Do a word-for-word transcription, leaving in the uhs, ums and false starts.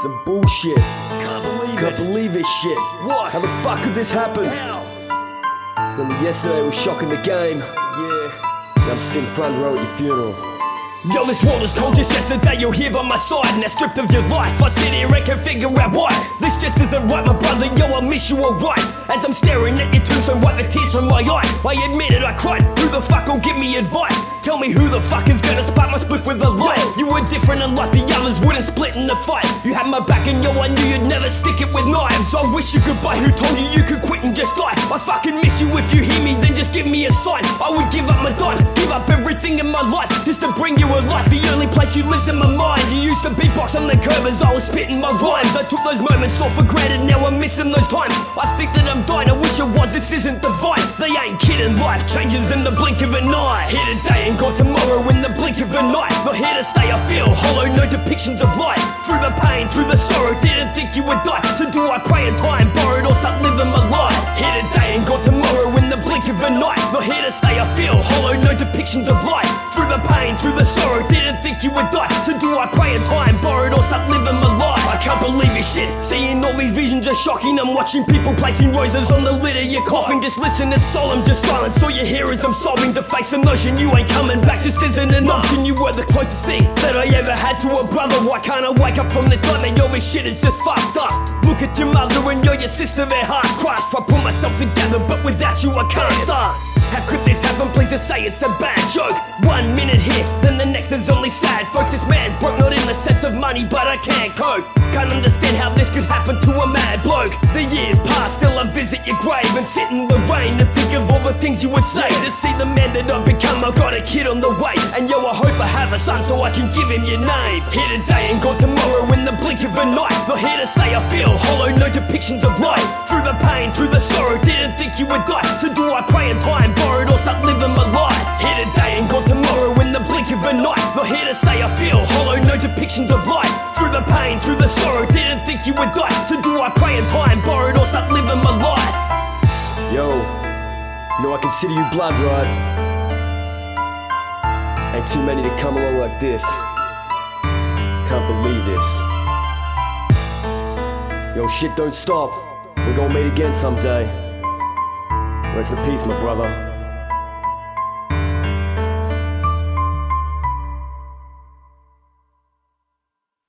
some bullshit. Can't believe Can't it. believe this shit. What? How the fuck could this happen? How? It's only yesterday we was shocking the game. Yeah. Now I'm sitting front row at your funeral. Yo, this world is cold, just yesterday you're here by my side. Now stripped of your life, I sit here and can figure out why this just isn't right, my brother, yo, I miss you alright. As I'm staring at your tombstone, wipe the tears from my eyes. I admit it, I cried, who the fuck will give me advice? Tell me who the fuck is gonna spark my split with a light? You were different and like the others wouldn't split in a fight. You had my back and yo, I knew you'd never stick it with knives. I wish you could buy who told you you could quit and just die. I fucking miss you, if you hear me then just give me a sign. I would give up my dime, give up everything in my life just to bring you alive. The only place you live's in my mind. You used to beatbox on the curb as I was spitting my rhymes. I took those moments all for granted, now I'm missing those times. I think that I'm dying, I wish it was, this isn't divine. They ain't kidding, life changes in the blink of an eye. Here today and gone tomorrow in the blink of an eye. Not here to stay, I feel hollow, no depictions of light. Through the pain, through the sorrow, didn't think you would die. So do I pray and die and borrowed or start living my life? Here today and gone tomorrow in the blink of an eye. Not here to stay, I feel hollow, no depictions of light. Through the pain, through the sorrow, didn't think you would die. So do I pray and die and borrowed or start living my life? I can't believe this shit, seeing all these visions are shocking. I'm watching people placing roses on the lid of your coffin. Just listen, it's solemn, just silence. All you hear is I'm sobbing to face the notion you ain't coming back, just isn't an option. You were the closest thing that I ever had to a brother. Why can't I wake up from this nightmare? Yo, this shit is just fucked up. Look at your mother and you're your sister, their hearts crushed. I put myself together, but without you I can't start. How could this happen? Please just say it's a bad joke. One minute here, then the next is only sad. Folks, this man's broke, not in the sense of money, but I can't cope. Can't understand how this could happen to a mad bloke. The years pass, still I visit your grave and sit in the rain and think of all the things you would say. To see the man that I've become, I've got a kid on the way. And yo, I hope I have a son so I can give him your name. Here today and gone tomorrow in the blink of an eye. Not here to stay, I feel hollow, no depictions of light. Through the pain, through the sorrow, didn't think you would die. So do I pray and die and borrowed or start living my life? Here today and gone tomorrow in the blink of an eye. Not here to stay, I feel hollow, no depictions of light. Through the pain, through the sorrow, didn't think you would die. So do I pray and die and borrowed or start living my life? Yo, you know I consider you blood, right? Ain't too many that come along like this. Can't believe this. Yo, shit don't stop. We're gonna meet again someday. Rest in peace, my brother.